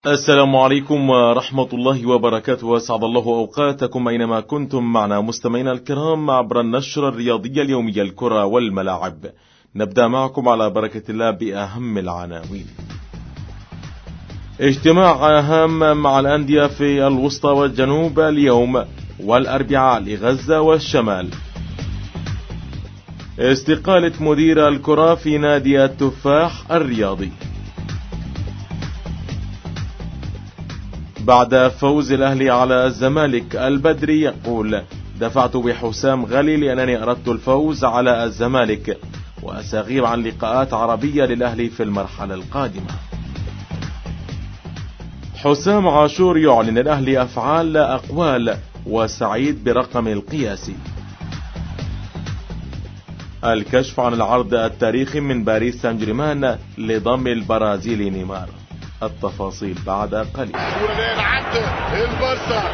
السلام عليكم ورحمة الله وبركاته، وسعد الله أوقاتكم أينما كنتم معنا مستمعينا الكرام عبر النشرة الرياضية اليومية الكرة والملاعب. نبدأ معكم على بركة الله بأهم العناوين. اجتماع هام مع الأندية في الوسطى والجنوب اليوم والأربعاء لغزة والشمال. استقالة مدير الكرة في نادي التفاح الرياضي. بعد فوز الأهلي على الزمالك، البدري يقول: دفعت بحسام غالي لأنني أردت الفوز على الزمالك، وأساغيب عن لقاءات عربية للأهلي في المرحلة القادمة. حسام عاشور يعلن الأهلي أفعال لا أقوال، وسعيد برقم القياسي. الكشف عن العرض التاريخي من باريس سان جيرمان لضم البرازيلي نيمار. التفاصيل بعد قليل. البارسا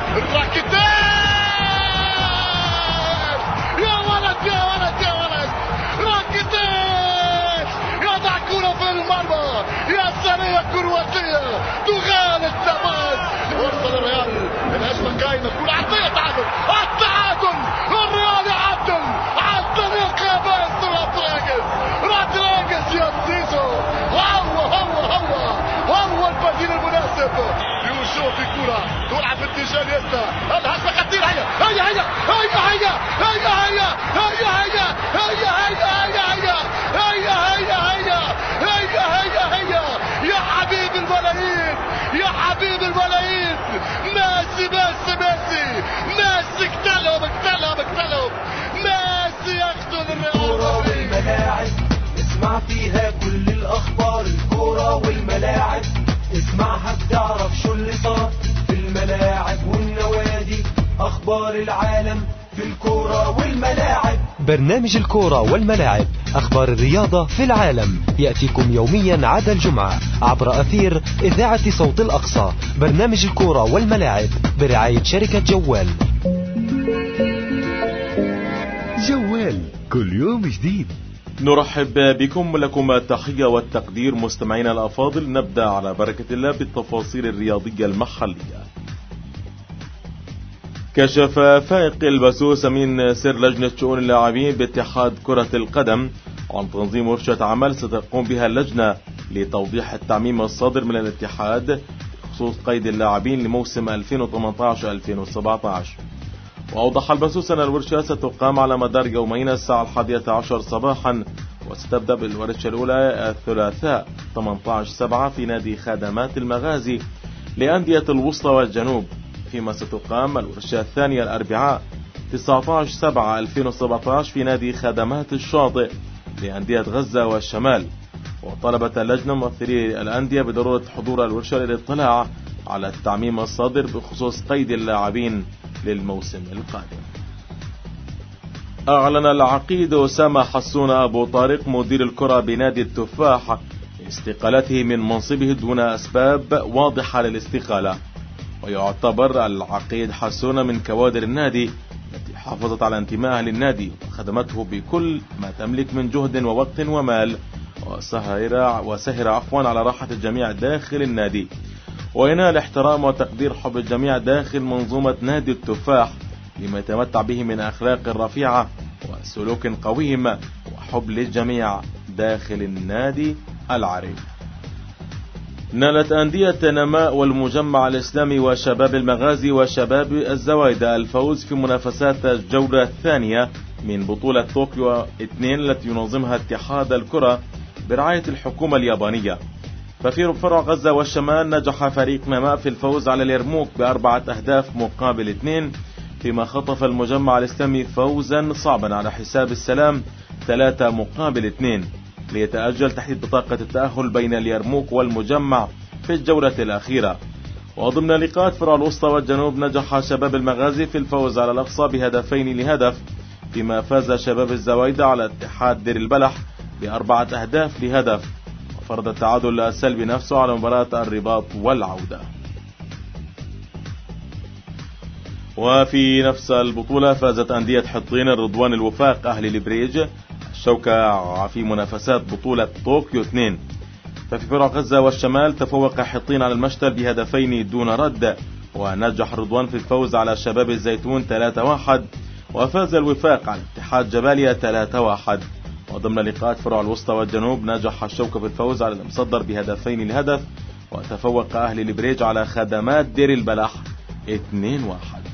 يا ولد يا ولد يا ولد، راكيتيش يضع كرة في المرمى، يا سريع كرواتية تغالب تماس. وصل الريال، الهجمة قايمة، كل عطية تعادل، التعادل، الريال يعدل على طريق يا باسل رودريغيز يا زيزو. هو البديل المناسب. يشوف كرة تلعب في اتجاه يستا، الهجمة خطيرة، هيا هيا هيا هيا هيا هيا هيا هيا هيا هيا هيا هيا هيا هيا هيا هيا يا حبيب الملايين، يا حبيب الملايين، ميسي ميسي ميسي ميسي، اقتلهم ميسي يقتل الريال. والملاعب اسمع فيها كل الأخبار، الكورة والملاعب اسمعها بتعرف شو اللي صار في الملاعب والنوادي، أخبار العالم في الكورة والملاعب. برنامج الكورة والملاعب، أخبار الرياضة في العالم، يأتيكم يوميا عدا الجمعة عبر أثير إذاعة صوت الأقصى. برنامج الكورة والملاعب برعاية شركة جوال. جوال، كل يوم جديد. نرحب بكم، لكم التحية والتقدير مستمعينا الأفاضل. نبدأ على بركة الله بالتفاصيل الرياضية المحلية. كشف فائق البسوس أمين سر لجنة شؤون اللاعبين باتحاد كرة القدم عن تنظيم ورشة عمل ستقوم بها اللجنة لتوضيح التعميم الصادر من الاتحاد بخصوص قيد اللاعبين لموسم 2018-2017. وأوضح البسوس أن الورشة ستقام على مدار يومين الساعة 11 صباحا، وستبدأ بالورشة الأولى الثلاثاء 18/7 في نادي خدمات المغازي لأندية الوسطى والجنوب، فيما ستقام الورشة الثانية الأربعاء 19/7/2017 في نادي خدمات الشاطئ لأندية غزة والشمال. وطلبت اللجنة ممثلي الأندية بضرورة حضور الورشة للاطلاع على التعميم الصادر بخصوص قيد اللاعبين للموسم القادم. أعلن العقيد أسامة حسون أبو طارق مدير الكرة بنادي التفاح استقالته من منصبه دون أسباب واضحة للاستقالة. ويعتبر العقيد حسون من كوادر النادي التي حافظت على انتمائها للنادي وخدمته بكل ما تملك من جهد ووقت ومال، وسهر على راحة الجميع داخل النادي، وينال احترام وتقدير حب الجميع داخل منظومة نادي التفاح لما يتمتع به من أخلاق رفيعة وسلوك قويم وحب للجميع داخل النادي العريق. نالت أندية نماء والمجمع الإسلامي وشباب المغازي وشباب الزوايدة الفوز في منافسات الجولة الثانية من بطولة طوكيو 2 التي ينظمها اتحاد الكرة برعاية الحكومة اليابانية. ففي فرع غزة والشمال نجح فريق نماء في الفوز على اليرموك ب4-2، فيما خطف المجمع الإسلامي فوزا صعبا على حساب السلام 3-2 ليتأجل تحديد بطاقة التأهل بين اليرموك والمجمع في الجولة الأخيرة. وضمن لقاءات فرع الوسطى والجنوب نجح شباب المغازي في الفوز على الأقصى ب2-0، فيما فاز شباب الزوايدة على اتحاد دير البلح ب4-0، وفرض التعادل السلبي نفسه على مباراة الرباط والعودة. وفي نفس البطولة فازت أندية حطين، الرضوان، الوفاق، أهلي البريج، الشوكة في منافسات بطولة طوكيو 2. ففي فرع غزة والشمال تفوق حطين على المشتل بهدفين دون رد، ونجح رضوان في الفوز على شباب الزيتون 3-1، وفاز الوفاق على اتحاد جباليا 3-1. وضمن لقاءات فرع الوسطى والجنوب نجح الشوكة في الفوز على المصدر بهدفين لهدف، وتفوق أهل البريج على خدمات دير البلح 2-1.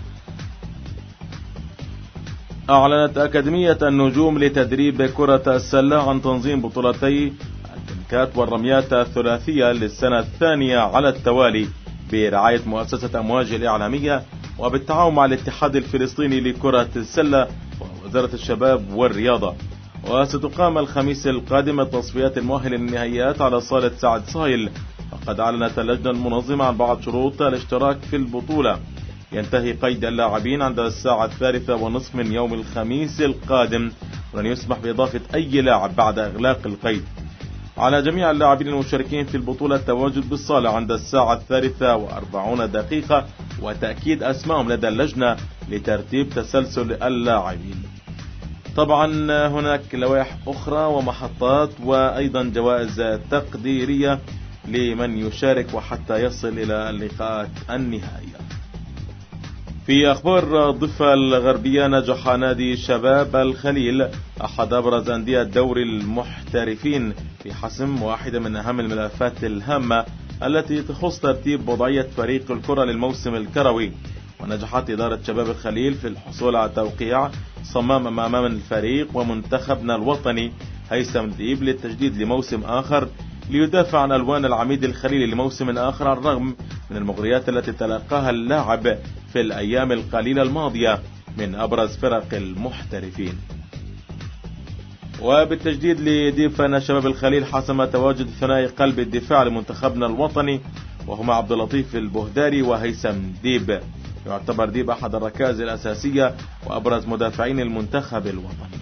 أعلنت أكاديمية النجوم لتدريب كرة السلة عن تنظيم بطولتي التنكات والرميات الثلاثية للسنة الثانية على التوالي برعاية مؤسسة أمواج الإعلامية وبالتعاون مع الاتحاد الفلسطيني لكرة السلة ووزارة الشباب والرياضة. وستقام الخميس القادم التصفيات المؤهلة للنهائيات على صالة سعد صايل. وقد أعلنت اللجنة المنظمة عن بعض شروط الاشتراك في البطولة. ينتهي قيد اللاعبين عند الساعة 3:30 من يوم الخميس القادم، ولن يسمح بإضافة أي لاعب بعد إغلاق القيد. على جميع اللاعبين المشاركين في البطولة التواجد بالصالة عند الساعة 3:40 وتأكيد أسمائهم لدى اللجنة لترتيب تسلسل اللاعبين. طبعا هناك لوائح أخرى ومحطات وأيضا جوائز تقديرية لمن يشارك وحتى يصل إلى اللقاءات النهائية. في أخبار الضفة الغربية، نجح نادي شباب الخليل أحد أبرز أندية دوري المحترفين في حسم واحدة من أهم الملفات الهامة التي تخص ترتيب وضعية فريق الكرة للموسم الكروي. ونجحت إدارة شباب الخليل في الحصول على توقيع صمام أمام الفريق ومنتخبنا الوطني هيثم ديب للتجديد لموسم آخر، ليدافع عن ألوان العميد الخليلي لموسم آخر على الرغم من المغريات التي تلقاها اللاعب في الأيام القليلة الماضية من أبرز فرق المحترفين. وبالتجديد لديب فإن شباب الخليل حسم تواجد ثنائي قلب الدفاع لمنتخبنا الوطني، وهما عبد اللطيف البهداري وهيثم ديب. يعتبر ديب أحد الركائز الأساسية وأبرز مدافعين المنتخب الوطني.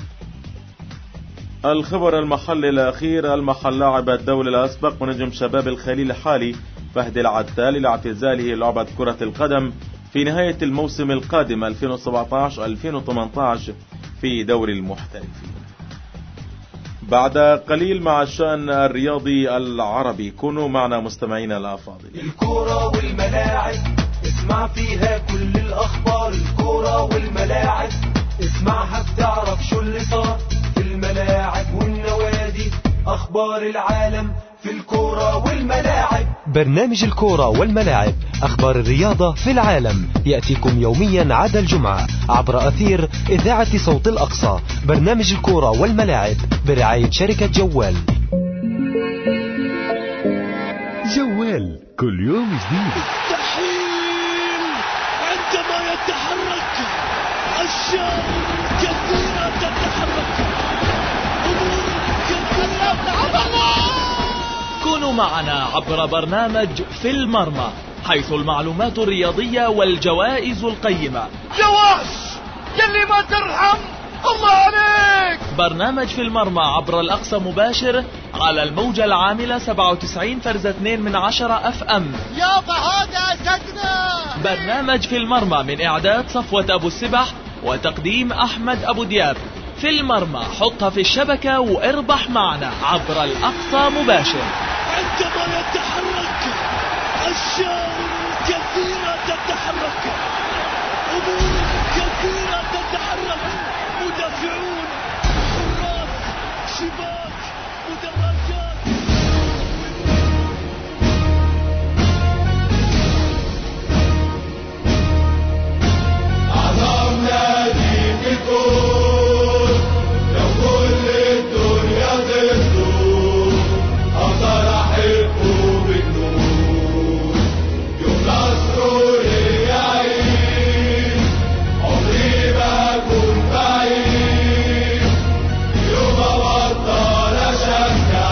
الخبر المحلي الأخير، المحل لاعب الدولي الأسبق ونجم شباب الخليل الحالي فهد العتال إلى اعتزاله لعبة كرة القدم في نهاية الموسم القادم 2017-2018 في دوري المحترفين. بعد قليل مع الشأن الرياضي العربي، كونوا معنا مستمعينا الأفاضل. الكرة والملاعب اسمع فيها كل الأخبار، الكرة والملاعب اسمعها بتعرف شو اللي صار في الملاعب والنوادي، أخبار العالم في الكرة والملاعب. برنامج الكرة والملاعب، أخبار الرياضة في العالم، يأتيكم يوميا عدا الجمعة عبر أثير إذاعة صوت الأقصى. برنامج الكرة والملاعب برعاية شركة جوال. جوال كل يوم جديد. مستحيل عندما يتحرك أشياء كثيرة تتحرك، أمور كثيرة تتحرك. كونوا معنا عبر برنامج في المرمى، حيث المعلومات الرياضية والجوائز القيمة. جواش يلي ما ترحم الله عليك. برنامج في المرمى عبر الأقصى مباشر على الموجة العاملة 97.2 FM. يابا هذا أسدنا. برنامج في المرمى من إعداد صفوة أبو السبح وتقديم أحمد أبو دياب. في المرمى، حطها في الشبكة واربح معنا عبر الأقصى مباشر. عندما يتحرك أشياء كثيرة تتحرك، أمور كثيرة تتحرك، مدافعون، حراس، شباك، مدرجات. أعظم نادي في الكون، لو كل الدنيا ضده أقدر أحبه بالنور. يوم نصره يعيش عمري ما أكون بعيد، يوم أبطل أشجع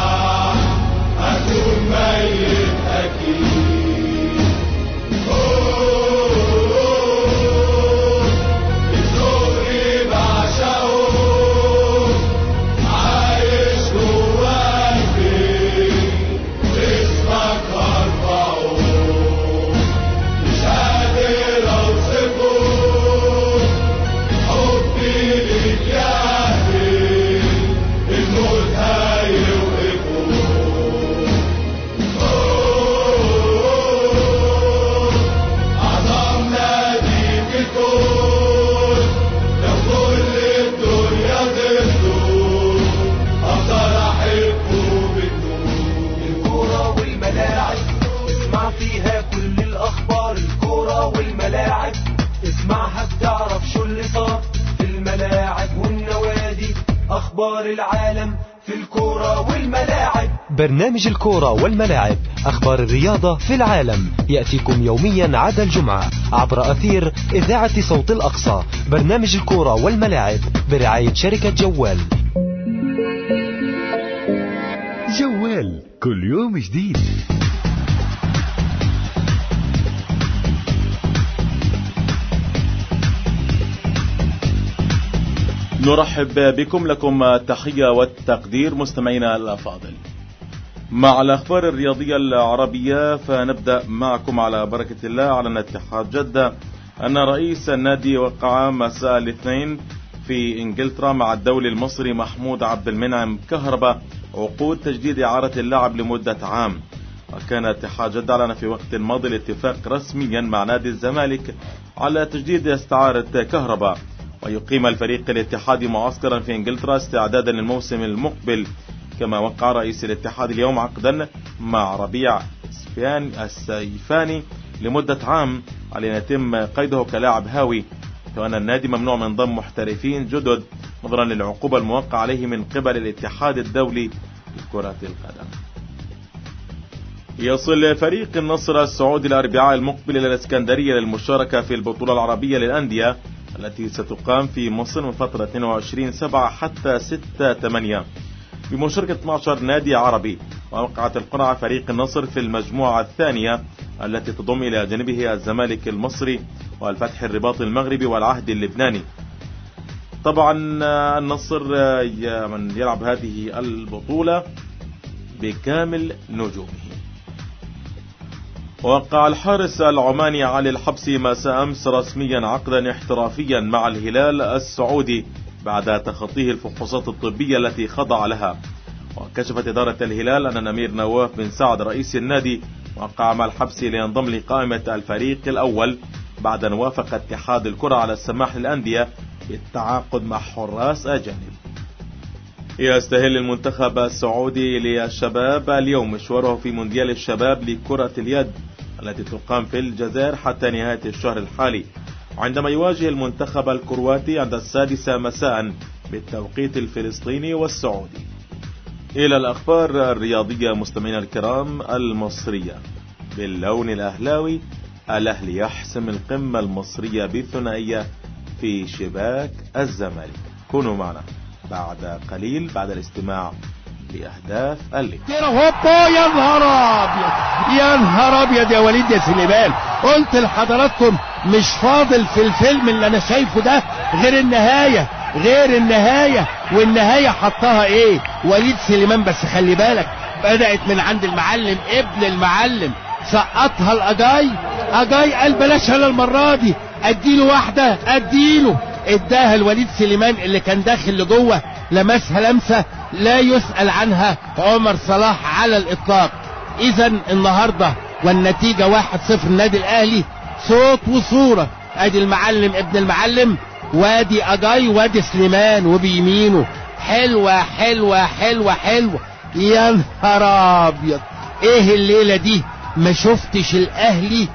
اسمعها بتعرف شو اللي صار في الملاعب والنوادي. أخبار العالم في الكورة والملاعب. برنامج الكورة والملاعب، أخبار الرياضة في العالم، يأتيكم يوميا عدا الجمعة عبر أثير إذاعة صوت الأقصى. برنامج الكورة والملاعب برعاية شركة جوال. جوال كل يوم جديد. نرحب بكم، لكم تحية والتقدير مستمعينا الأفاضل. مع الأخبار الرياضية العربية فنبدأ معكم على بركة الله على اتحاد جدة أن رئيس النادي وقع مساء الاثنين في إنجلترا مع الدولي المصري محمود عبد المنعم كهربا عقود تجديد إعارة اللاعب لمدة عام. وكان اتحاد جدة أعلن في وقت ماضي الاتفاق رسميا مع نادي الزمالك على تجديد استعارة كهربا، ويقيم الفريق الاتحادي معسكرا في إنجلترا استعدادا للموسم المقبل. كما وقع رئيس الاتحاد اليوم عقدا مع ربيع السيفاني لمدة عام على أن يتم قيده كلاعب هاوي، وأن النادي ممنوع من ضم محترفين جدد نظرا للعقوبة الموقعة عليه من قبل الاتحاد الدولي لكرة القدم. يصل فريق النصر السعودي الأربعاء المقبل إلى الإسكندرية للمشاركة في البطولة العربية للأندية التي ستقام في مصر من فترة 22/7 حتى 6/8 بمشاركة 12 نادي عربي. ووقعت القرعة فريق النصر في المجموعة الثانية التي تضم إلى جانبه الزمالك المصري والفتح الرباط المغربي والعهد اللبناني. طبعا النصر من يلعب هذه البطولة بكامل نجومه. وقع الحارس العماني علي الحبسي مساء أمس رسميا عقدا احترافيا مع الهلال السعودي بعد تخطيه الفحوصات الطبية التي خضع لها. وكشفت إدارة الهلال أن الأمير نواف بن سعد رئيس النادي وقع مع الحبسي لينضم لقائمة الفريق الأول بعد أن وافق اتحاد الكرة على السماح للأندية بالتعاقد مع حراس أجانب. يستهل المنتخب السعودي للشباب اليوم مشواره في مونديال الشباب لكرة اليد التي تقام في الجزائر حتى نهاية الشهر الحالي، عندما يواجه المنتخب الكرواتي عند 6 مساء بالتوقيت الفلسطيني والسعودي. إلى الأخبار الرياضية مستمعينا الكرام المصرية باللون الأهلاوي، الأهلي يحسم القمة المصرية بالثنائية في شباك الزمالك. كونوا معنا بعد قليل بعد الاستماع لأهداف الليل. هوبا يا نهار ابيض يا نهار ابيض يا وليد يا سليمان، قلت لحضراتكم مش فاضل في الفيلم اللي انا شايفه ده غير النهاية، غير النهاية، والنهاية حطها ايه؟ وليد سليمان. بس خلي بالك بدأت من عند المعلم ابن المعلم، سقطها الأجاي. أجاي قال بلاش انا المرة دي، اديله واحدة اديله، اداها الوليد سليمان اللي كان داخل لجوه، لمسها لمسة لا يسأل عنها عمر صلاح على الإطلاق. إذا النهاردة والنتيجة 1-0 النادي الأهلي، صوت وصورة. ادي المعلم ابن المعلم، وادي أجاي، وادي سليمان وبيمينه. حلوة حلوة حلوة حلوة يا نهار ابيض. ايه الليلة دي؟ ما شفتش الأهلي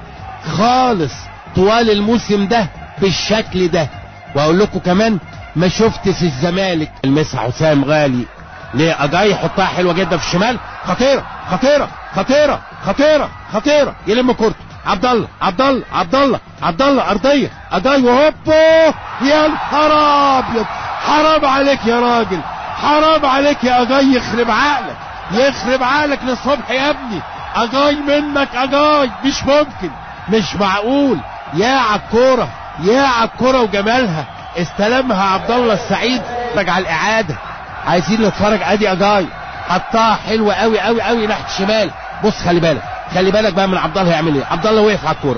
خالص طوال الموسم ده بالشكل ده. واقول لكم كمان ما شفتش الزمالك. المسح حسام غالي ليه أجاي يحطها حلوة جدا في الشمال، خطيرة خطيرة خطيرة خطيرة خطيرة، يلم كورته عبد الله عبد الله عبد الله عبد الله أرضية أجاي وهوبو. يا نهار ابيض، حرام عليك يا راجل، حرام عليك يا أجاي، يخرب عقلك يخرب عقلك للصبح يا ابني. أجاي منك أجاي، مش ممكن، مش معقول. يا عالكورة يا عالكورة وجمالها. استلمها عبد الله السعيد، رجع الإعادة، عايزين نتفرج. ادي أجاي حطها حلوة قوي قوي قوي ناحية الشمال. بص خلي بالك، خلي بالك بقى من عبد الله هيعمل ايه. عبد الله وقف على الكورة،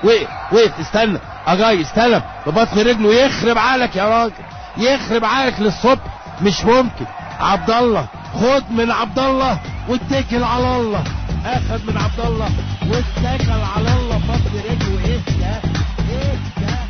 وقف استنى. أجاي استلم ببطن رجله، يخرب عقلك يا راجل، يخرب عقلك للصبح، مش ممكن. عبد الله خد من عبد الله واتكل على الله. اخد من عبد الله واتكل على الله ببطن رجله. ايه ده ايه ده.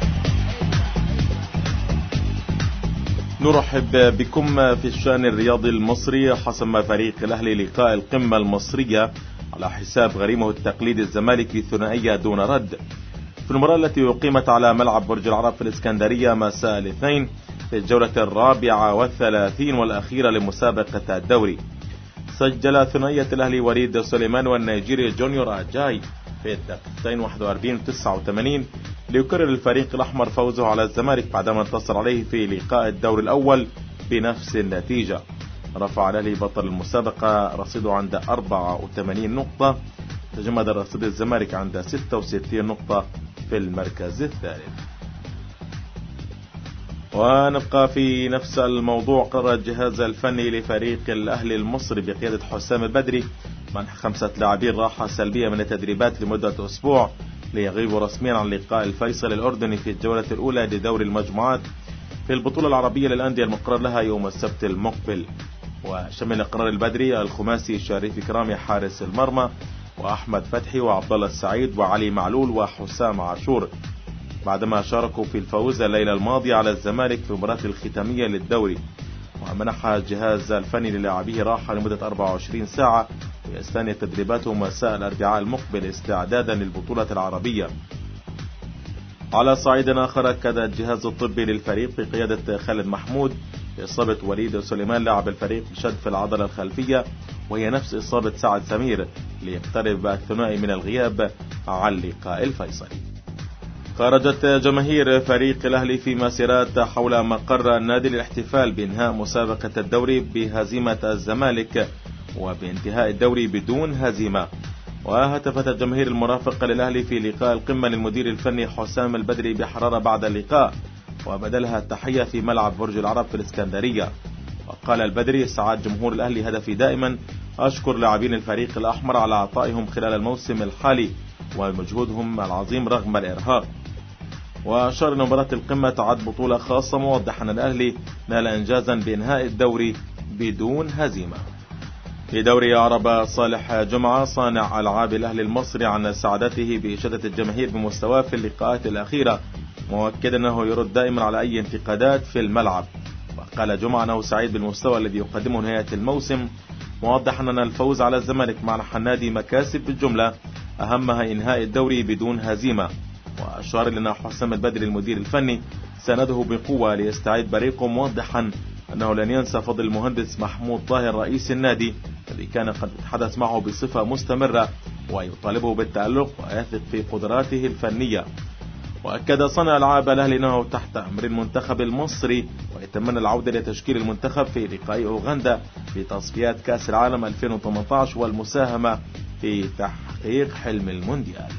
نرحب بكم في الشأن الرياضي المصري. حسم فريق الأهلي لقاء القمة المصرية على حساب غريمه التقليدي الزمالك بثنائية دون رد. في المباراة التي أقيمت على ملعب برج العرب في الإسكندرية مساء الاثنين في الجولة 34 والأخيرة لمسابقة الدوري. سجل ثنائية الأهلي وليد سليمان والنيجيري جونيور أجاي في الدقيقتين 41 و 89 ليكرر الفريق الأحمر فوزه على الزمالك بعدما انتصر عليه في لقاء الدور الأول بنفس النتيجة. رفع الأهلي بطل المسابقة رصيده عند 84 نقطة، تجمد رصيد الزمالك عند 66 نقطة في المركز الثالث. ونبقى في نفس الموضوع. قرر الجهاز الفني لفريق الأهلي المصري بقيادة حسام البدري منح 5 لاعبين راحة سلبية من التدريبات لمدة أسبوع ليغيبوا رسميا عن لقاء الفيصل الأردني في الجولة الأولى لدور المجموعات في البطولة العربية للأندية المقرر لها يوم السبت المقبل. وشمل قرار البدري الخماسي شريف إكرامي حارس المرمى وأحمد فتحي وعبد الله السعيد وعلي معلول وحسام عاشور بعدما شاركوا في الفوز الليلة الماضية على الزمالك في المباراة الختامية للدوري. ومنح الجهاز الفني للاعبيه راحة لمدة 24 ساعة ويستأنف تدريباته مساء الأربعاء المقبل استعدادا للبطولة العربية. على صعيد آخر أكد الجهاز الطبي للفريق بقيادة خالد محمود إصابة وليد سليمان لاعب الفريق بشد في العضلة الخلفية، وهي نفس إصابة سعد سمير ليقترب الثنائي من الغياب عن لقاء الفيصلي. خرجت جماهير فريق الأهلي في مسيرات حول مقر النادي للاحتفال بإنهاء مسابقة الدوري بهزيمة الزمالك وبانتهاء الدوري بدون هزيمة. وهتفت الجماهير المرافقة للأهلي في لقاء القمة للمدير الفني حسام البدري بحرارة بعد اللقاء وبدلها التحية في ملعب برج العرب في الإسكندرية. وقال البدري: سعاد جمهور الأهلي هدفي دائما أشكر لاعبين الفريق الأحمر على عطائهم خلال الموسم الحالي ومجهودهم العظيم رغم الإرهاق. وأشار أن مباراة القمة تعد بطولة خاصة، موضحا أن الأهلي نال إنجازا بإنهاء الدوري بدون هزيمة. في دوري عرب، صالح جمعة صانع ألعاب الأهلي المصري عن سعادته بإشادة الجماهير بمستواه في اللقاءات الأخيرة، مؤكدا أنه يرد دائما على أي انتقادات في الملعب. وقال جمعة أنه سعيد بالمستوى الذي يقدمه نهاية الموسم، موضحا أن الفوز على الزمالك منح النادي مكاسب بالجملة أهمها إنهاء الدوري بدون هزيمة. وأشار لنا حسام البدري المدير الفني سنده بقوة ليستعيد بريقه، موضحا أنه لن ينسى فضل المهندس محمود طاهر رئيس النادي الذي كان قد يتحدث معه بصفة مستمرة ويطالبه بالتألق ويثق في قدراته الفنية. وأكد صانع ألعاب الأهلي أنه تحت أمر المنتخب المصري ويتمنى العودة لتشكيل المنتخب في لقاء أوغندا في تصفيات كأس العالم 2018 والمساهمة في تحقيق حلم المونديال.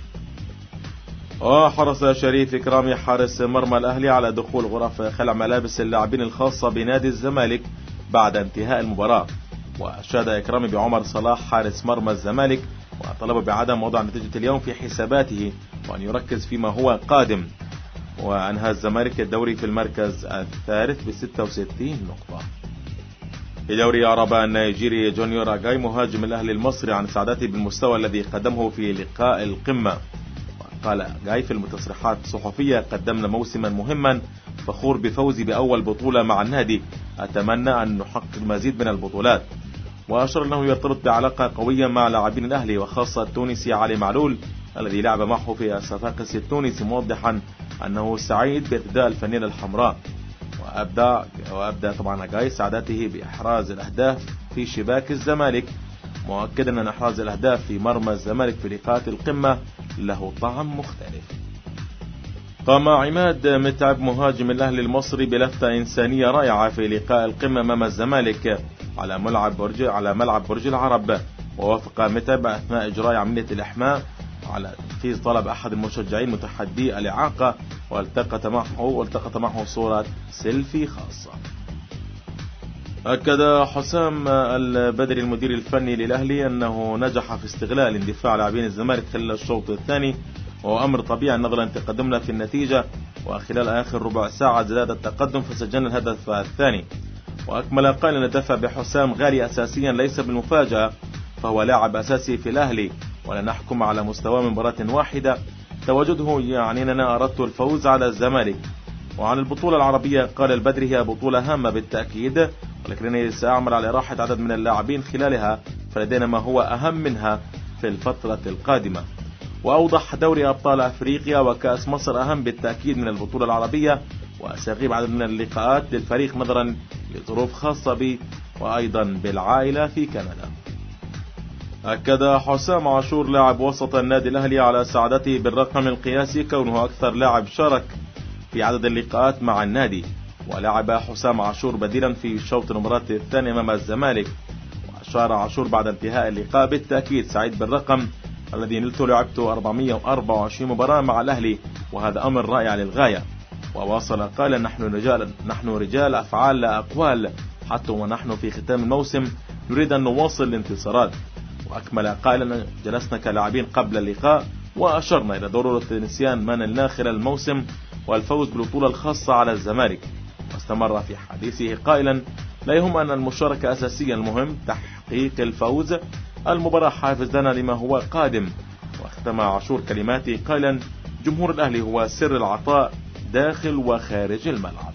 وحرص شريف إكرامي حارس مرمى الأهلي على دخول غرف خلع ملابس اللاعبين الخاصة بنادي الزمالك بعد انتهاء المباراة. وأشاد إكرامي بعمر صلاح حارس مرمى الزمالك وطلب بعدم وضع نتيجة اليوم في حساباته وأن يركز فيما هو قادم. وأنهى الزمالك الدوري في المركز الثالث ب66 نقطة. في دوري عرب، النيجيري جونيور أجاي مهاجم الأهلي المصري عن سعادته بالمستوى الذي قدمه في لقاء القمة. قال أجاي في التصريحات الصحفية: قدمنا موسما مهما، فخور بفوزي بأول بطولة مع النادي، أتمنى أن نحقق المزيد من البطولات. وأشار أنه يرتبط بعلاقة قوية مع لاعبين الأهلي وخاصة التونسي علي معلول الذي لعب معه في الصفاقس التونسي، موضحا أنه سعيد بارتداء الفانيلة الحمراء. وأبدأ طبعا أجاي سعادته بإحراز الأهداف في شباك الزمالك، مؤكدا أن إحراز الأهداف في مرمى الزمالك في لقاءات القمة له طعم مختلف. قام عماد متعب مهاجم الأهلي المصري بلفتة إنسانية رائعة في لقاء القمة أمام الزمالك على ملعب برج العرب. ووافق متعب أثناء إجراء عملية الإحماء على تنفيذ طلب أحد المشجعين متحدي الإعاقة والتقط معه صورة سيلفي خاصة. أكد حسام البدري المدير الفني للأهلي أنه نجح في استغلال اندفاع لاعبين الزمالك خلال الشوط الثاني، وهو أمر طبيعي نظرا لتقدمنا في النتيجة، وخلال آخر ربع ساعة زاد التقدم فسجلنا الهدف الثاني. وأكمل قائلا: دفع بحسام غالي أساسيا ليس بالمفاجأة، فهو لاعب أساسي في الأهلي ولا نحكم على مستوى من مباراة واحدة، تواجده يعني أننا أردت الفوز على الزمالك. وعن البطولة العربية قال البدري: هي بطولة هامة بالتأكيد، ولكنني سأعمل على راحة عدد من اللاعبين خلالها، فلدينا ما هو أهم منها في الفترة القادمة. وأوضح دوري أبطال أفريقيا وكأس مصر أهم بالتأكيد من البطولة العربية، وسيغيب عدد من اللقاءات للفريق نظرا لظروف خاصة به وأيضا بالعائلة في كندا. أكد حسام عاشور لاعب وسط النادي الأهلي على سعادته بالرقم القياسي كونه أكثر لاعب شارك في عدد اللقاءات مع النادي، ولعب حسام عاشور بديلا في شوط المباراة الثاني أمام الزمالك. وأشار عاشور بعد انتهاء اللقاء بالتأكيد سعيد بالرقم الذي نلته، لعبت 424 مباراة مع الأهلي وهذا أمر رائع للغاية. وواصل قال نحن رجال أفعال لا أقوال، حتى ونحن في ختام الموسم نريد أن نواصل الانتصارات. وأكمل قائلا جلسنا كلاعبين قبل اللقاء وأشرنا إلى ضرورة نسيان ما نلناه خلال الموسم والفوز بالبطولة الخاصة على الزمالك. واستمر في حديثه قائلا لا يهم أن المشاركة أساسية، المهم تحقيق الفوز، المباراة حافز لنا لما هو قادم. واختم عاشور كلماته قائلا جمهور الأهلي هو سر العطاء داخل وخارج الملعب.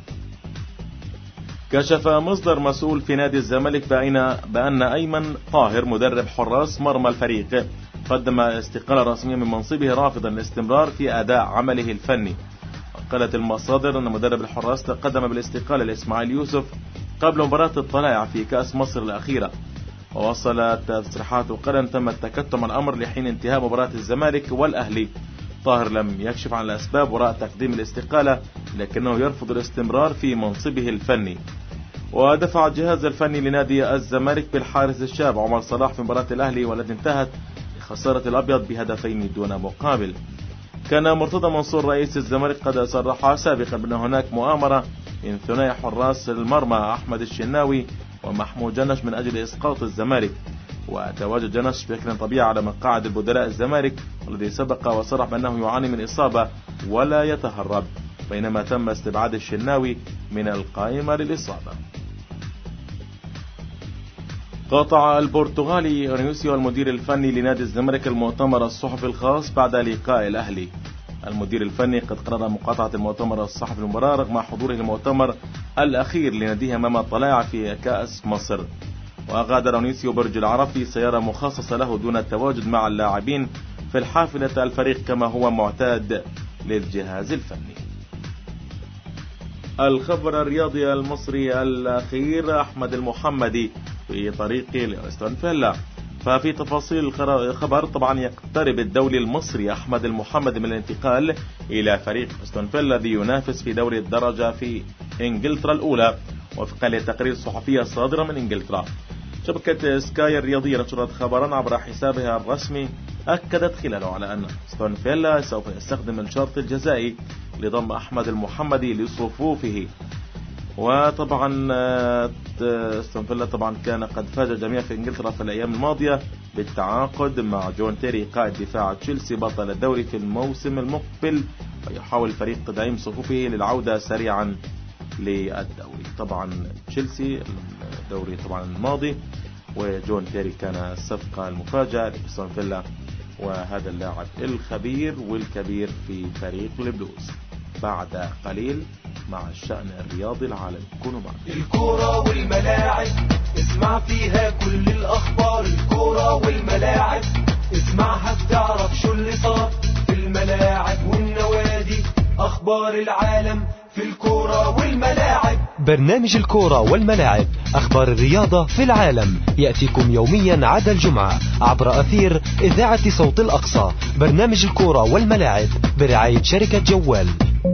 كشف مصدر مسؤول في نادي الزمالك بأن أيمن طاهر مدرب حراس مرمى الفريق قدم استقالة رسمية من منصبه رافضا الاستمرار في أداء عمله الفني. وقالت المصادر أن مدرب الحراس تقدم بالاستقالة لإسماعيل يوسف قبل مباراة الطلائع في كأس مصر الأخيرة. ووصلت تصريحات قال تم التكتم الأمر لحين انتهاء مباراة الزمالك والأهلي. طاهر لم يكشف عن الأسباب وراء تقديم الاستقالة، لكنه يرفض الاستمرار في منصبه الفني. ودفع الجهاز الفني لنادي الزمالك بالحارس الشاب عمر صلاح في مباراة الأهلي والتي انتهت بخسارة الأبيض بهدفين دون مقابل. كان مرتضى منصور رئيس الزمالك قد صرح سابقا بأن هناك مؤامرة من ثنائي حراس المرمى أحمد الشناوي ومحمود جنش من أجل إسقاط الزمالك. وتواجد جنش بشكل طبيعي على مقاعد البدلاء الزمالك الذي سبق وصرح بأنه يعاني من إصابة ولا يتهرب، بينما تم استبعاد الشناوي من القائمة للإصابة. قاطع البرتغالي أونيسيو المدير الفني لنادي الزمالك المؤتمر الصحفي الخاص بعد لقاء الأهلي. المدير الفني قد قرر مقاطعة المؤتمر الصحفي المباراة رغم حضوره المؤتمر الأخير لناديه أمام الطلائع في كأس مصر. وغادر أونيسيو برج العرب في سيارة مخصصة له دون التواجد مع اللاعبين في الحافلة الفريق كما هو معتاد للجهاز الفني. الخبر الرياضي المصري الأخير أحمد المحمدي في طريقه لأستون فيلا. ففي تفاصيل الخبر طبعا يقترب الدولي المصري أحمد المحمدي من الانتقال إلى فريق أستون فيلا الذي ينافس في دوري الدرجة في إنجلترا الأولى وفقا لتقرير صحفية صادرة من إنجلترا. شبكة سكاي الرياضية نشرت خبرا عبر حسابها الرسمي أكدت خلاله على أن أستون فيلا سوف يستخدم الشرط الجزائي لضم أحمد المحمدي لصفوفه. وطبعا أستون فيلا طبعا كان قد فاز الجميع في إنجلترا في الأيام الماضية بالتعاقد مع جون تيري قائد دفاع تشيلسي بطل الدوري في الموسم المقبل، ويحاول الفريق تدعيم صفوفه للعودة سريعا للدوري. طبعا تشيلسي الدوري طبعا الماضي، وجون تيري كان الصفقة المفاجئة لأستون فيلا، وهذا اللاعب الخبير والكبير في فريق البلوز. بعد قليل مع الشأن الرياضي العالمي. كونوا معنا. الكورة والملاعب اسمع فيها كل الأخبار. الكورة والملاعب اسمعها بتعرف شو اللي صار في الملاعب والنوادي. أخبار العالم في الكورة والملاعب. برنامج الكورة والملاعب، أخبار الرياضة في العالم، يأتيكم يوميا عدا الجمعة عبر أثير إذاعة صوت الأقصى. برنامج الكورة والملاعب برعاية شركة جوال.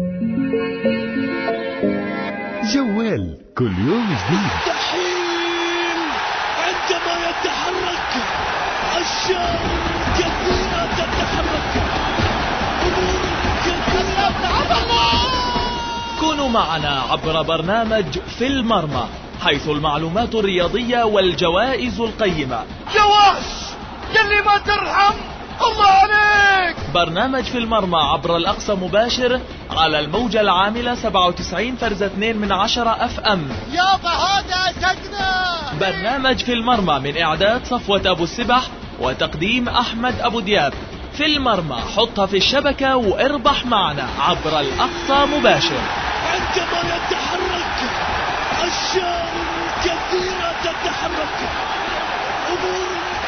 جوال كل يوم جديد. مستحيل عندما يتحرك أشياء كثيرة تتحرك، أمور كثيرة. كونوا معنا عبر برنامج في المرمى، حيث المعلومات الرياضية والجوائز القيمة. يا وحش يلي ما ترحم الله عليك. برنامج في المرمى عبر الأقصى مباشر على الموجة العاملة 97.2 FM. يابا هذا سجنا. برنامج في المرمى من إعداد صفوة أبو السبح وتقديم أحمد أبو دياب. في المرمى حطها في الشبكة واربح معنا عبر الأقصى مباشر. عندما يتحرك أشياء كثيرة تتحرك، أمور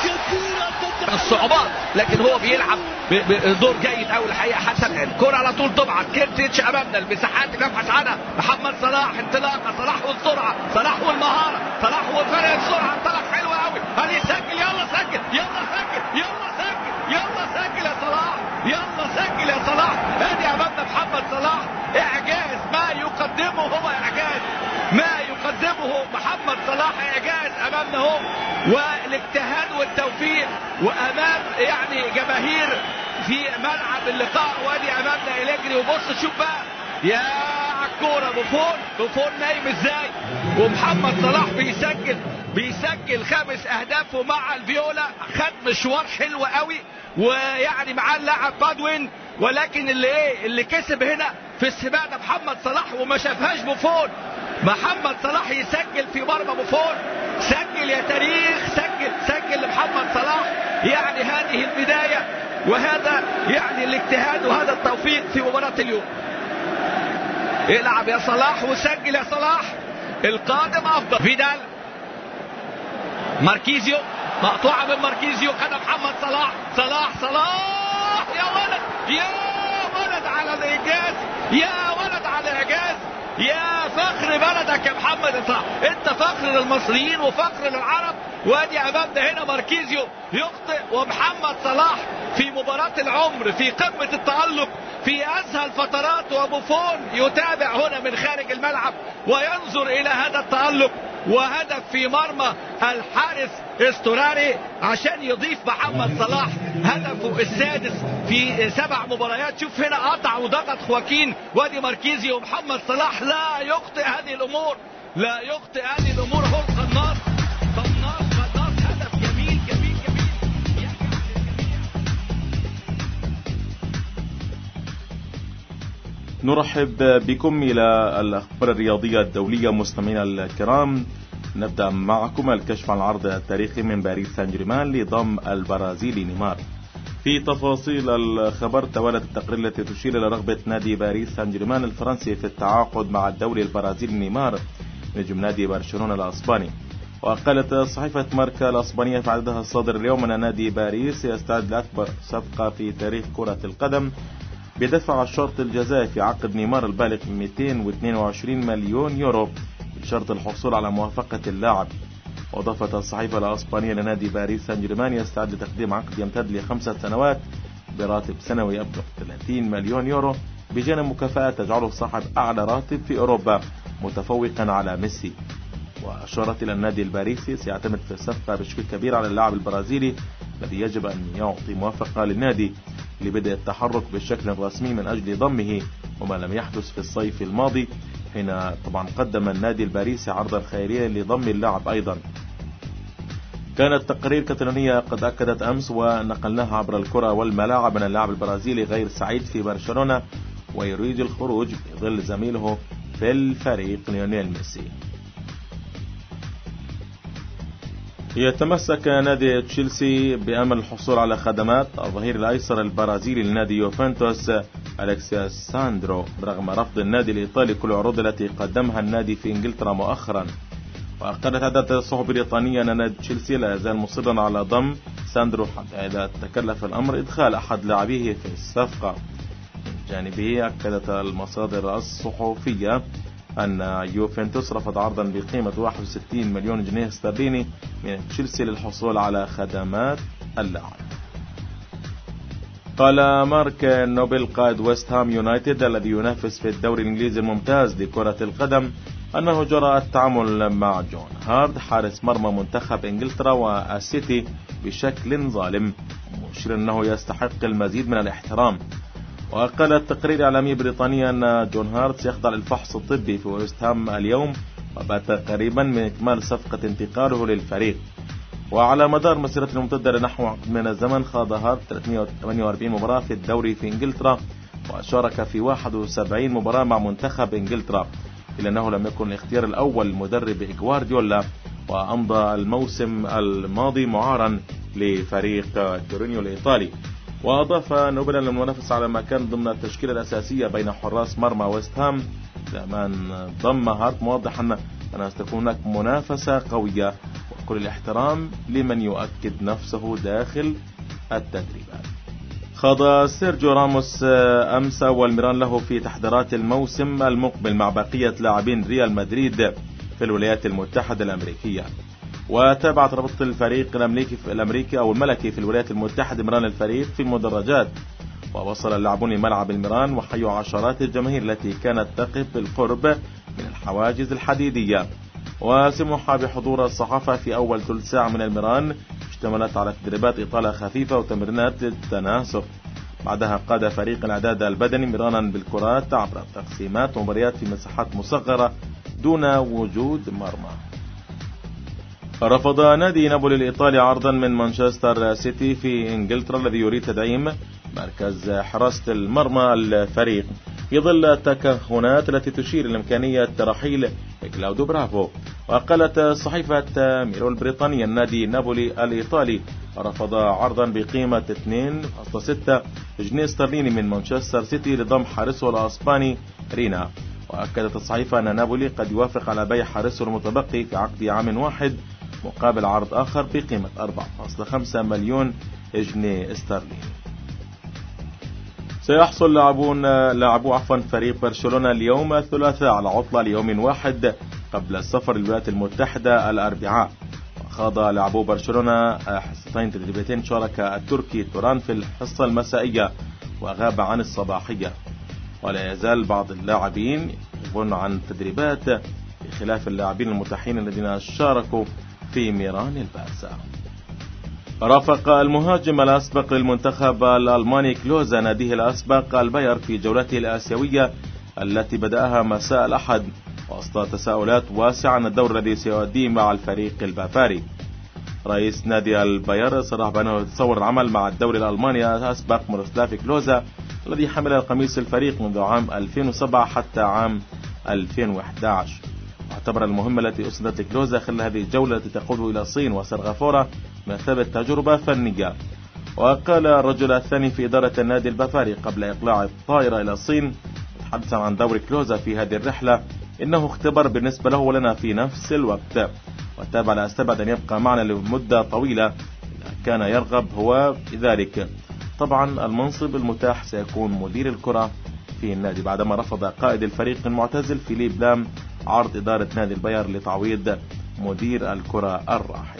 الصعوبات، لكن هو بيلعب دور جيد قوي الحقيقه حتى الان. كرة على طول طبعا، كيرتيتش امامنا، المساحات اللي بيبحث عنها محمد صلاح، انطلاقه صلاح والسرعه، صلاح والمهاره، صلاح وفرق السرعه، انطلق حلو قوي، هيسجل، يلا سجل، يلا سجل، يلا سجل، يلا سجل يا صلاح، يلا سجل يا صلاح. ادي امامنا محمد صلاح، اعجاز، ما يقدمه هو اعجاز، ما يقدمه محمد صلاح اعجاز امامنا هو، والاجتهاد والتوفيق وامام يعني جماهير في ملعب اللقاء. وادي امامنا إليجري، وبص شوف بقى يا عالكوره، بوفون نايم ازاي، ومحمد صلاح بيسجل 5 أهداف مع الفيولا. خد مشوار حلو قوي، ويعني معاه اللاعب بادوين، ولكن اللي كسب هنا في السباق ده محمد صلاح، وما شافهاش بوفون. محمد صلاح يسجل في مرمى بوفون، سجل يا تاريخ، سجل لمحمد صلاح. يعني هذه البداية، وهذا يعني الاجتهاد وهذا التوفيق في مباراة اليوم. العب يا صلاح وسجل يا صلاح، القادم افضل. فيدال، ماركيزيو، مقطوعة من ماركيزيو، خدها محمد صلاح، يا ولد على الإنجاز، يا ولد على الإعجاز، يا فخر بلدك يا محمد صلاح، انت فخر للمصريين وفخر للعرب. وادي امامنا هنا ماركيزيو يخطئ، ومحمد صلاح في مباراة العمر في قمة التألق في أسهل فترات، وبوفون يتابع هنا من خارج الملعب وينظر إلى هذا التألق، وهدف في مرمى الحارس استوراري عشان يضيف محمد صلاح هدفه السادس في 7 مباريات. شوف هنا قطع وضغط خواكين، وادي ماركيزيو، ومحمد صلاح لا يخطئ هذه الأمور، لا يخطئ هذه الأمور. هو القناص، هدف جميل. نرحب بكم إلى الأخبار الرياضية الدولية مستمعينا الكرام. نبدأ معكم الكشف عن العرض التاريخي من باريس سان جيرمان لضم البرازيلي نيمار. في تفاصيل الخبر، توالت التقارير التي تشير إلى رغبة نادي باريس سان جيرمان الفرنسي في التعاقد مع الدولي البرازيلي نيمار نجم نادي برشلونة الأسباني. وقالت صحيفة ماركا الأسبانية في عددها الصادر اليوم أن نادي باريس يستعد لأكبر صفقة في تاريخ كرة القدم بدفع الشرط الجزائي في عقد نيمار البالغ 222 مليون يورو بشرط الحصول على موافقة اللاعب. وأضافت الصحيفة الأسبانية أن نادي باريس سان جيرمان يستعد لتقديم عقد يمتد ل5 سنوات براتب سنوي يبلغ 30 مليون يورو بجانب مكافأة تجعله صاحب أعلى راتب في أوروبا متفوقا على ميسي. وأشارت إلى النادي الباريسي سيعتمد في الصفقة بشكل كبير على اللاعب البرازيلي الذي يجب أن يعطي موافقة للنادي لبدء التحرك بالشكل الرسمي من أجل ضمه، وما لم يحدث في الصيف الماضي حين طبعا قدم النادي الباريسي عرضا خيريا لضم اللاعب أيضا. كانت تقارير كتالونية قد أكدت أمس ونقلناها عبر الكرة والملاعب أن اللاعب البرازيلي غير سعيد في برشلونة ويريد الخروج بظل زميله في الفريق ليونيل ميسي. يتمسك نادي تشيلسي بأمل الحصول على خدمات الظهير الأيسر البرازيلي لنادي يوفنتوس أليكسيا ساندرو برغم رفض النادي الإيطالي كل العروض التي قدمها النادي في إنجلترا مؤخرا. وقالت عدة الصحف البريطانية أن نادي تشيلسي لا يزال مصرا على ضم ساندرو حتى إذا تكلف الأمر إدخال أحد لاعبيه في الصفقة. من جانبه أكدت المصادر الصحفية أن يوفنتوس رفض عرضا بقيمة 61 مليون جنيه استرليني من تشيلسي للحصول على خدمات اللاعب. قال مارك نوبل قائد ويست هام يونايتد الذي ينافس في الدوري الإنجليزي الممتاز لكرة القدم أنه جرى التعامل مع جون هارد حارس مرمى منتخب إنجلترا والسيتي بشكل ظالم، مشير أنه يستحق المزيد من الاحترام. وقالت تقرير إعلامي بريطاني أن جون هارد سيخضع للفحص الطبي في ويست هام اليوم، وبات قريبا من إكمال صفقة انتقاله للفريق. وعلى مدار مسيرته الممتدة لنحو عقد من الزمن خاض هارد 348 مباراة في الدوري في إنجلترا وشارك في 71 مباراة مع منتخب إنجلترا، إلا أنه لم يكن الاختيار الأول لمدرب غوارديولا، وأمضى الموسم الماضي معارا لفريق تورينيو الإيطالي. وأضاف نوبل أن المنافسة على مكان ضمن التشكيلة الأساسية بين حراس مرمى ويست هام زمان ضم هارت، موضحا أن ستكون هناك منافسة قوية كل الاحترام لمن يؤكد نفسه داخل التدريبات. خاض سيرجيو راموس أمس أول مران له في تحضيرات الموسم المقبل مع بقية لاعبين ريال مدريد في الولايات المتحدة الأمريكية. وتابعت رابطة الفريق الأمريكي أو الملكي في الولايات المتحدة مران الفريق في المدرجات، ووصل اللاعبون لملعب الميران وحيوا عشرات الجماهير التي كانت تقف بالقرب من الحواجز الحديدية. وسمح بحضور الصحافة في أول ثلث ساعة من الميران، اشتملت على تدريبات إطالة خفيفة وتمرينات للتناسق. بعدها قاد فريق الإعداد البدني ميرانا بالكرات عبر تقسيمات ومباريات في مساحات مصغرة دون وجود مرمى. رفض نادي نابولي الإيطالي عرضا من مانشستر سيتي في إنجلترا الذي يريد تدعيم مركز حراسة المرمى الفريق في ظل التكهنات التي تشير لإمكانية رحيل كلاوديو برافو. وقالت صحيفة ميرو البريطانية النادي نابولي الإيطالي رفض عرضا بقيمة 2.6 جنيه استرليني من مانشستر سيتي لضم حارسه الأسباني رينا. وأكدت الصحيفة أن نابولي قد يوافق على بيع حارسه المتبقي في عقد عام واحد مقابل عرض آخر بقيمة 4.5 مليون جنيه استرليني. سيحصل لاعبو فريق برشلونة اليوم الثلاثاء على عطلة ليوم واحد قبل السفر للولايات المتحدة الأربعاء. وخاض لاعبو برشلونة حصتين تدريبيتين، شارك التركي توران في الحصة المسائية وغاب عن الصباحية. ولا يزال بعض اللاعبين يغيبون عن التدريبات بخلاف اللاعبين المتاحين الذين شاركوا في ميران البارسا. رافق المهاجم الأسبق للمنتخب الألماني كلوزا ناديه الأسبق الباير في جولته الآسيوية التي بدأها مساء الأحد، وسط تساؤلات واسعة عن الدور الذي سيؤديه مع الفريق البافاري. رئيس نادي الباير صرح بأنه يتصور العمل مع الدوري الألماني الأسبق ميروسلاف كلوزا الذي حمل القميص الفريق منذ عام 2007 حتى عام 2011. واعتبر المهمة التي أسندت لكلوزا خلال هذه الجولة التي تقوده إلى الصين وسنغافورة مثابة تجربة فنية. وقال الرجل الثاني في إدارة النادي البافاري قبل إقلاع الطائرة إلى الصين متحدثا عن دور كلوزا في هذه الرحلة إنه اختبار بالنسبة له ولنا في نفس الوقت، وتابع لا استبعد أن يبقى معنا لمدة طويلة إذا كان يرغب هو ذلك. طبعا المنصب المتاح سيكون مدير الكرة في النادي بعدما رفض قائد الفريق المعتزل فيليب لام عرض إدارة نادي الباير لتعويض مدير الكرة الراحل.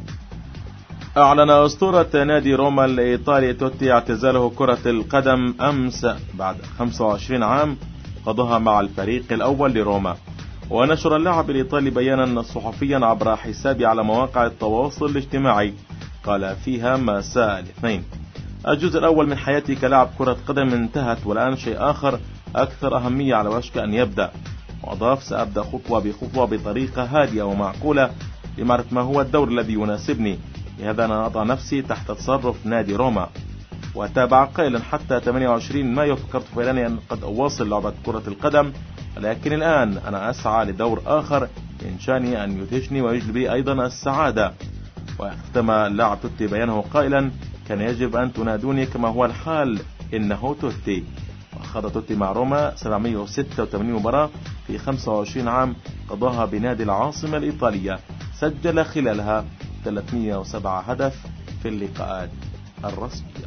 أعلن أسطورة نادي روما الإيطالي توتي اعتزاله كرة القدم أمس بعد 25 عام قضاها مع الفريق الأول لروما. ونشر اللاعب الإيطالي بيانا صحفيا عبر حسابه على مواقع التواصل الاجتماعي قال فيها مساء الاثنين: الجزء الأول من حياتي كلاعب كرة قدم انتهت، والآن شيء آخر أكثر أهمية على وشك أن يبدأ. وأضاف: سأبدأ خطوة بخطوة بطريقة هادئة ومعقولة لمعرفة ما هو الدور الذي يناسبني، لهذا أنا أضع نفسي تحت تصرف نادي روما. وتابع قائلا: حتى 28 مايو فكرت فعلا أن قد أواصل لعبة كرة القدم، ولكن الآن أنا أسعى لدور آخر إن شاني أن يدهشني ويجلب لي أيضا السعادة. واختم اللاعب توتي بيانه قائلا: كان يجب أن تنادوني كما هو الحال، إنه توتي. وخاض توتي مع روما 786 مباراة في 25 عام قضاها بنادي العاصمة الإيطالية، سجل خلالها 307 هدف في اللقاءات الرسمية.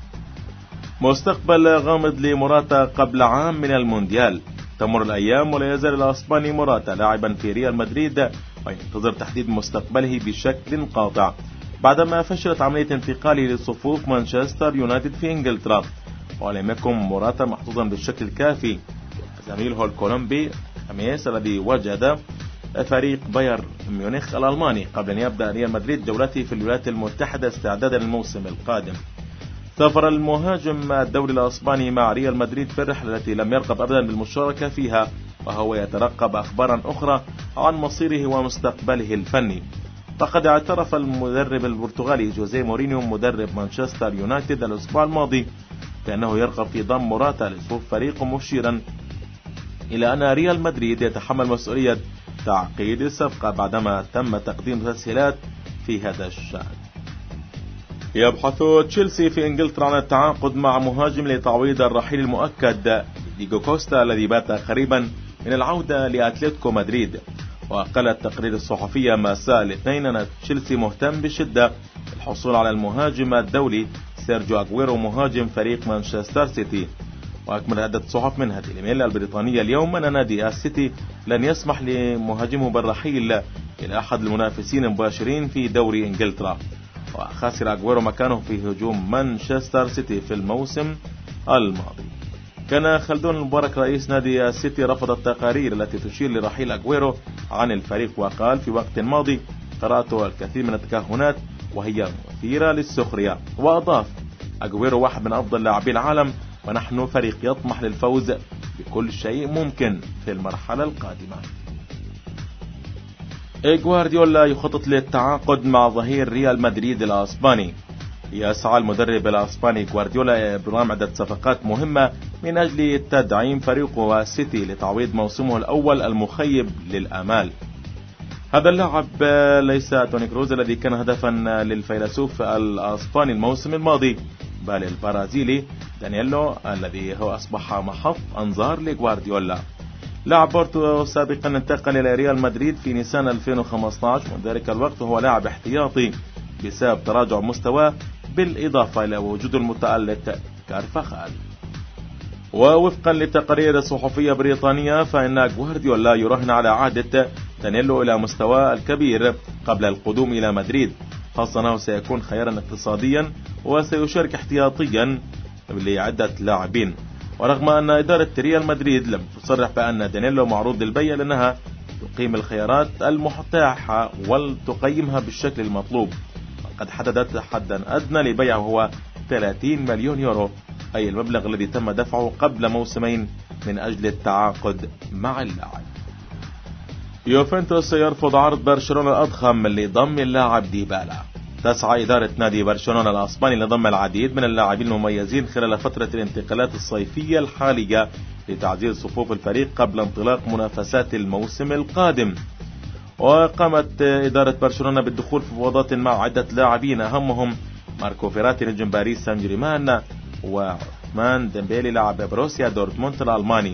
مستقبل غامض لموراتا قبل عام من المونديال. تمر الأيام ولا يزال الأسباني موراتا لاعبا في ريال مدريد، وينتظر تحديد مستقبله بشكل قاطع بعدما فشلت عملية انتقاله لصفوف مانشستر يونايتد في إنجلترا. ولم يكن موراتا محظوظا بالشكل الكافي. زميله الكولومبي خميس الذي وجد فريق بايرن ميونخ الألماني قبل أن يبدأ ريال مدريد جولته في الولايات المتحدة استعدادا للموسم القادم. سافر المهاجم الدولي الأسباني مع ريال مدريد في الرحلة التي لم يرغب أبدا بالمشاركة فيها، وهو يترقب أخبارا أخرى عن مصيره ومستقبله الفني. فقد اعترف المدرب البرتغالي جوزيه مورينيو مدرب مانشستر يونايتد الأسبوع الماضي بأنه يرغب في ضم موراتا لصفوف فريقه، مشيرا إلى أن ريال مدريد يتحمل مسؤولية تعقيد الصفقة بعدما تم تقديم تسهيلات في هذا الشأن. يبحث تشيلسي في إنجلترا عن التعاقد مع مهاجم لتعويض الرحيل المؤكد ديغو كوستا الذي بات قريبا من العودة لأتلتيكو مدريد. وقال التقرير الصحفي مساء الاثنين أن تشيلسي مهتم بشدة الحصول على المهاجم الدولي سيرجيو أغويرو مهاجم فريق مانشستر سيتي. وأكمل عدة صحف منها ديلي ميل البريطانية اليوم أن نادي السيتي لن يسمح لمهاجمه بالرحيل إلى أحد المنافسين المباشرين في دوري إنجلترا، وخسر أغويرو مكانه في هجوم مانشستر سيتي في الموسم الماضي. كان خلدون المبارك رئيس نادي السيتي رفض التقارير التي تشير لرحيل أغويرو عن الفريق، وقال في وقت ماضي قرأت الكثير من التكهنات وهي مثيرة للسخرية، وأضاف أغويرو واحد من أفضل لاعبي العالم ونحن فريق يطمح للفوز بكل شيء ممكن في المرحلة القادمة. غوارديولا يخطط للتعاقد مع ظهير ريال مدريد الأسباني. يسعى المدرب الأسباني غوارديولا إبرام عدة صفقات مهمة من أجل تدعيم فريقه السيتي لتعويض موسمه الأول المخيب للآمال. هذا اللاعب ليس توني كروز الذي كان هدفا للفيلسوف الأسباني الموسم الماضي، بل البرازيلي دانييلو الذي هو أصبح محط أنظار لغوارديولا. لاعب بورتو سابقا انتقل إلى ريال مدريد في نيسان 2015، ومن ذلك الوقت هو لاعب احتياطي بسبب تراجع مستواه بالإضافة إلى وجود المتألق كارفاخال. ووفقا لتقارير صحفية بريطانية فإن غوارديولا يراهن على عودة دانييلو إلى مستواه الكبير قبل القدوم إلى مدريد، خاصة أنه سيكون خيارا اقتصاديا وسيشارك احتياطيا لعدة لاعبين. ورغم أن إدارة ريال مدريد لم تصرح بأن دانييلو معروض للبيع لأنها تقيم الخيارات المتاحة وتقيمها بالشكل المطلوب، وقد حددت حدا أدنى لبيعه هو 30 مليون يورو، أي المبلغ الذي تم دفعه قبل موسمين من أجل التعاقد مع اللاعب. يوفنتوس يرفض عرض برشلونة الأضخم لضم اللاعب ديبالا. تسعى إدارة نادي برشلونة الأسباني لضم العديد من اللاعبين المميزين خلال فترة الانتقالات الصيفية الحالية لتعزيز صفوف الفريق قبل انطلاق منافسات الموسم القادم. وقامت إدارة برشلونة بالدخول في مفاوضات مع عدة لاعبين أهمهم ماركو فيراتي نجم باريس سان جيرمان وعثمان ديمبيلي لاعب بروسيا دورتموند الألماني.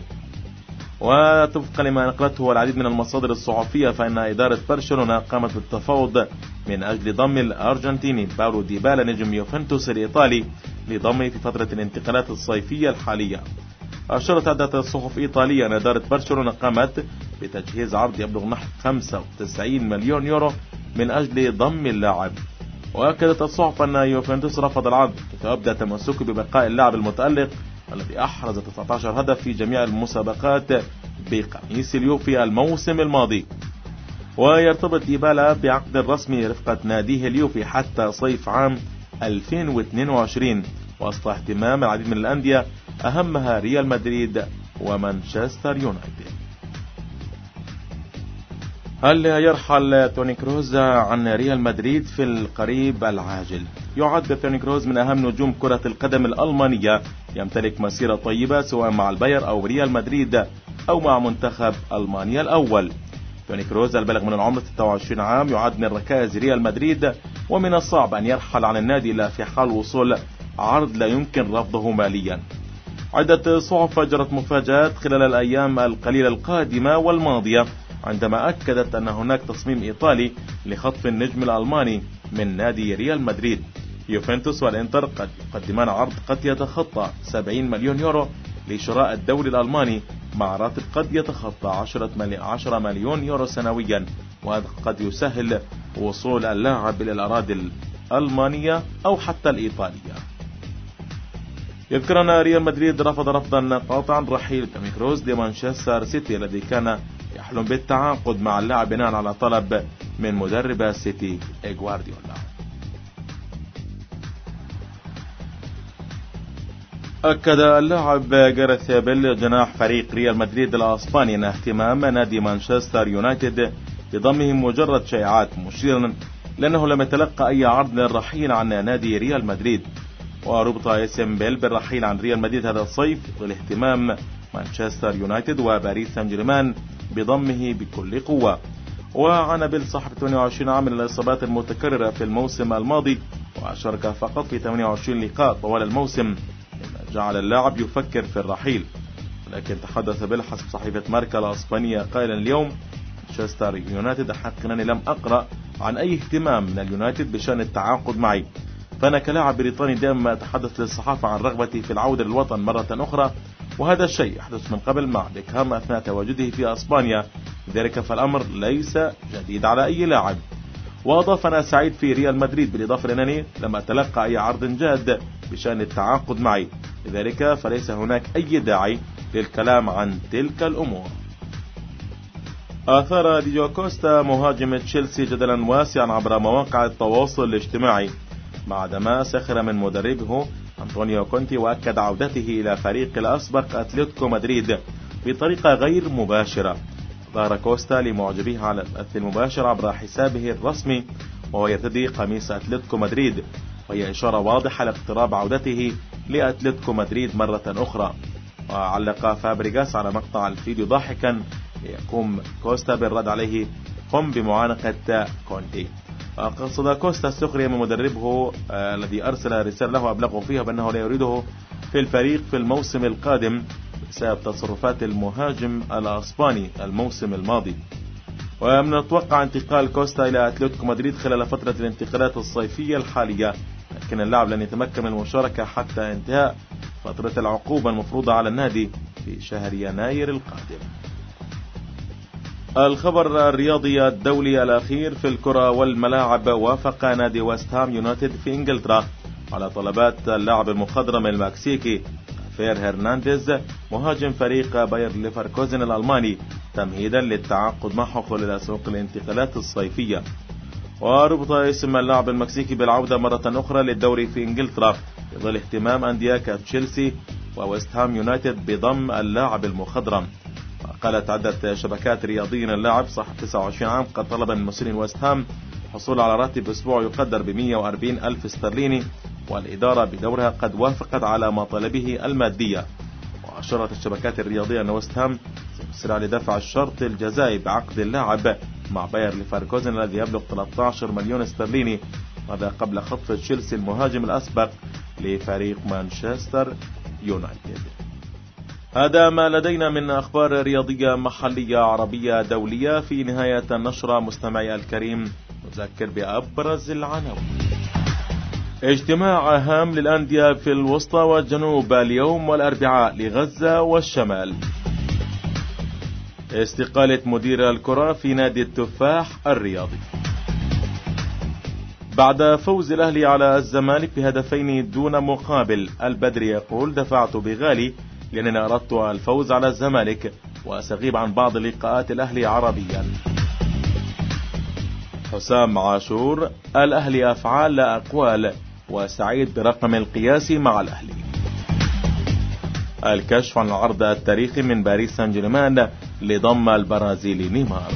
وطبقا لما نقلته العديد من المصادر الصحفية فإن إدارة برشلونة قامت بالتفاوض من أجل ضم الأرجنتيني باولو ديبالا نجم يوفنتوس الإيطالي لضمه في فترة الانتقالات الصيفية الحالية. أشارت عدة صحف إيطالية أن إدارة برشلونة قامت بتجهيز عرض يبلغ نحو 95 مليون يورو من أجل ضم اللاعب. وأكدت الصحف أن يوفنتوس رفض العرض، وأبدى تمسكه ببقاء اللاعب المتألق الذي أحرز 19 هدف في جميع المسابقات بقميص اليوفي الموسم الماضي. ويرتبط ديبالا بعقد رسمي رفقة ناديه اليوفي حتى صيف عام 2022 وسط اهتمام العديد من الأندية أهمها ريال مدريد ومانشستر يونايتد. هل يرحل توني كروز عن ريال مدريد في القريب العاجل؟ يعد توني كروز من أهم نجوم كرة القدم الألمانية، يمتلك مسيرة طيبة سواء مع الباير أو ريال مدريد أو مع منتخب ألمانيا الأول. توني كروز البالغ من العمر 26 عام يعد من ركائز ريال مدريد، ومن الصعب أن يرحل عن النادي إلا في حال وصول عرض لا يمكن رفضه ماليا. عدة صحف جرت مفاجآت خلال الأيام القليلة القادمة والماضية عندما أكدت أن هناك تصميم إيطالي لخطف النجم الألماني من نادي ريال مدريد. يوفنتوس والإنتر قد يقدمان عرض قد يتخطى 70 مليون يورو لشراء الدوري الألماني مع راتب قد يتخطى 10 مليون يورو سنويا، وهذا قد يسهل وصول اللاعب إلى الأراضي الألمانية أو حتى الإيطالية. يذكرنا ريال مدريد رفض رفضا قاطعا رحيل توني كروز لمانشستر سيتي الذي كان يحلم بالتعاقد مع اللاعب بناء على طلب من مدرب السيتي غوارديولا. أكد اللاعب جاريث بيل جناح فريق ريال مدريد الأسباني أن اهتمام نادي مانشستر يونايتد بضمه مجرد شائعات، مشيرا لأنه لم يتلقى أي عرض للرحيل عن نادي ريال مدريد. وربط اسم بيل بالرحيل عن ريال مدريد هذا الصيف والاهتمام مانشستر يونايتد وباريس سان جيرمان بضمه بكل قوة. وعانى بيل صاحب 28 عام من الإصابات المتكررة في الموسم الماضي، وشارك فقط في 28 لقاء طوال الموسم، مما جعل اللاعب يفكر في الرحيل. لكن تحدث بيل حسب صحيفة ماركا الإسبانية قائلا اليوم مانشستر يونايتد. حقا أني لم أقرأ عن أي اهتمام من اليونايتد بشأن التعاقد معي، فأنا كلاعب بريطاني دائما أتحدث للصحافة عن رغبتي في العودة للوطن مرة أخرى، وهذا الشيء يحدث من قبل مع بيكهام أثناء تواجده في أسبانيا، لذلك فالأمر ليس جديد على أي لاعب. وأضاف: أنا سعيد في ريال مدريد، بالإضافة لأنني لم أتلقى أي عرض جاد بشأن التعاقد معي، لذلك فليس هناك أي داعي للكلام عن تلك الأمور. أثار ديجو كوستا مهاجم تشيلسي جدلا واسعا عبر مواقع التواصل الاجتماعي بعدما سخر من مدربه أنطونيو كونتي وأكد عودته إلى فريق الأسبق أتلتيكو مدريد بطريقة غير مباشرة. ظهر كوستا لمعجبيه على البث المباشر عبر حسابه الرسمي وهو يرتدي قميص أتلتيكو مدريد، وهي إشارة واضحة لاقتراب عودته لأتلتيكو مدريد مرة أخرى. وعلق فابريغاس على مقطع الفيديو ضاحكا ليقوم كوستا بالرد عليه: قم بمعانقة كونتي. قصد كوستا السخرية من مدربه الذي أرسل رسالة له أبلغه فيها بأنه لا يريده في الفريق في الموسم القادم بسبب تصرفات المهاجم الأسباني الموسم الماضي. ومن المتوقع انتقال كوستا إلى أتلتيكو مدريد خلال فترة الانتقالات الصيفية الحالية، لكن اللاعب لن يتمكن من المشاركة حتى انتهاء فترة العقوبة المفروضة على النادي في شهر يناير القادم. الخبر الرياضي الدولي الأخير في الكرة والملاعب: وافق نادي ويست هام يونايتد في إنجلترا على طلبات اللاعب المخضرم المكسيكي خافير هرنانديز مهاجم فريق باير ليفركوزن الألماني تمهيدا للتعاقد معه خلال سوق الانتقالات الصيفية. وربط اسم اللاعب المكسيكي بالعودة مرة أخرى للدوري في إنجلترا في ظل اهتمام أندية كتشيلسي وويست هام يونايتد بضم اللاعب المخضرم. قالت عدة شبكات رياضيين اللاعب صاحب 29 عام قد طلب من مسؤولين ويست هام الحصول على راتب أسبوع يقدر ب 140 ألف استرليني، والإدارة بدورها قد وافقت على مطالبه المادية. وأشارت الشبكات الرياضية أن ويست هام سيسرع لدفع الشرط الجزائي بعقد اللاعب مع باير ليفركوزن الذي يبلغ 13 مليون استرليني، هذا قبل خطف تشيلسي المهاجم الأسبق لفريق مانشستر يونايتد. هذا ما لدينا من أخبار رياضية محلية عربية دولية. في نهاية النشرة مستمعي الكريم نذكر بأبرز العناوين. اجتماع هام للأندية في الوسطى والجنوب اليوم والأربعاء لغزة والشمال. استقالة مدير الكرة في نادي التفاح الرياضي. بعد فوز الأهلي على الزمالك بهدفين دون مقابل، البدري يقول: دفعت بغالي لأنني أردت الفوز على الزمالك وأستغيب عن بعض لقاءات الأهلي عربيا. حسام عاشور: الأهلي أفعال لا أقوال، وسعيد برقم القياسي مع الأهلي. الكشف عن العرض التاريخي من باريس سان جيرمان لضم البرازيلي نيمار.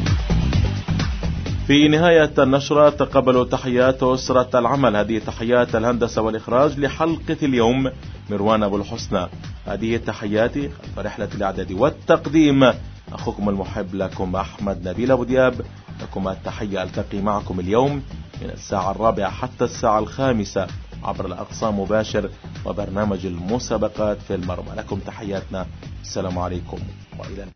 في نهاية النشرة تقبلوا تحيات أسرة العمل. هذه تحيات الهندسة والإخراج لحلقة اليوم مروان أبو الحسنى. هذه تحياتي خلف رحلة الإعداد والتقديم أخوكم المحب لكم أحمد نبيل أبو دياب. لكم التحية. ألتقي معكم اليوم من الساعة 4 حتى الساعة 5 عبر الأقصى مباشر وبرنامج المسابقات في المرمى. لكم تحياتنا. السلام عليكم وإلى